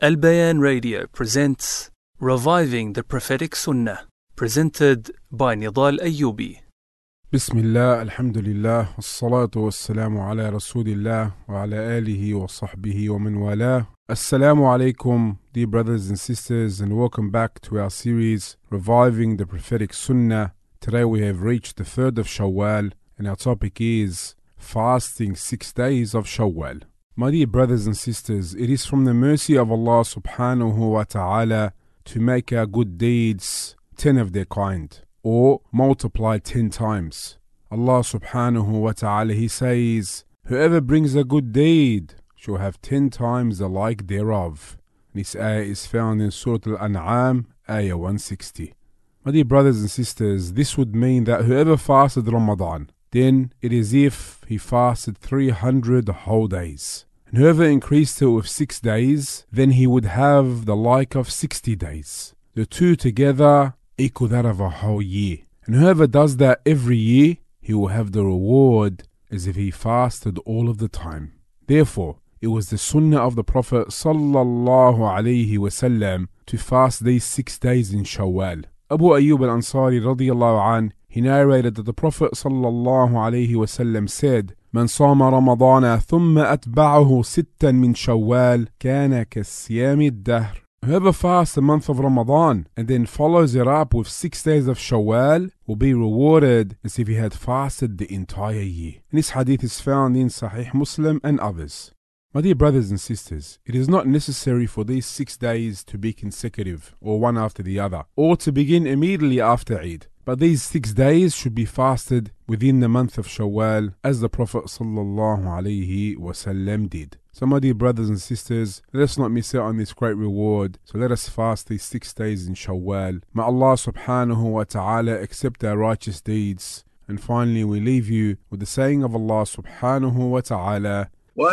Al Bayan Radio presents Reviving the Prophetic Sunnah, presented by Nidal Ayyubi. Bismillah, alhamdulillah, wassalatu wassalamu ala rasulillah wa ala alihi wa sahbihi wa man wala. Assalamu alaikum, dear brothers and sisters, and welcome back to our series Reviving the Prophetic Sunnah. Today we have reached the 3rd of Shawwal, and our topic is fasting 6 days of Shawwal. My dear brothers and sisters, it is from the mercy of Allah subhanahu wa ta'ala to make our good deeds 10 of their kind, or multiply 10 times. Allah subhanahu wa ta'ala, He says, whoever brings a good deed shall have 10 times the like thereof. This ayah is found in Surah Al-An'am, ayah 160. My dear brothers and sisters, this would mean that whoever fasted Ramadan, then it is if he fasted 300 whole days. And whoever increased it with 6 days, then he would have the like of 60 days. The two together equal that of a whole year. And whoever does that every year, he will have the reward as if he fasted all of the time. Therefore, it was the sunnah of the Prophet sallallahu alaihi wasallam to fast these 6 days in Shawwal. Abu Ayyub al-Ansari radiyallahu anh, he narrated that the Prophet sallallahu alaihi wasallam said, من صام رمضان ثم أتبعه ستا من شوال كان كالصيام الدهر. Whoever fasts the month of Ramadan and then follows it up with 6 days of Shawwal will be rewarded as if he had fasted the entire year. And this hadith is found in Sahih Muslim and others. My dear brothers and sisters, it is not necessary for these 6 days to be consecutive or one after the other, or to begin immediately after Eid. But these 6 days should be fasted within the month of Shawwal, as the Prophet sallallahu alaihi wasallam did. So my dear brothers and sisters, let us not miss out on this great reward. So let us fast these 6 days in Shawwal. May Allah subhanahu wa ta'ala accept our righteous deeds. And finally we leave you with the saying of Allah subhanahu wa ta'ala,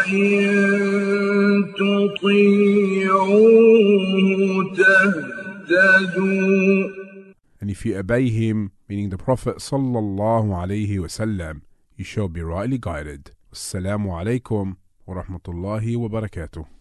وَإِن تُطِيعُوهُ تَهْتَدُوا. And if you obey him, meaning the Prophet sallallahu alaihi wasallam, you shall be rightly guided. Assalamu alaikum wa rahmatullahi wa barakatuh.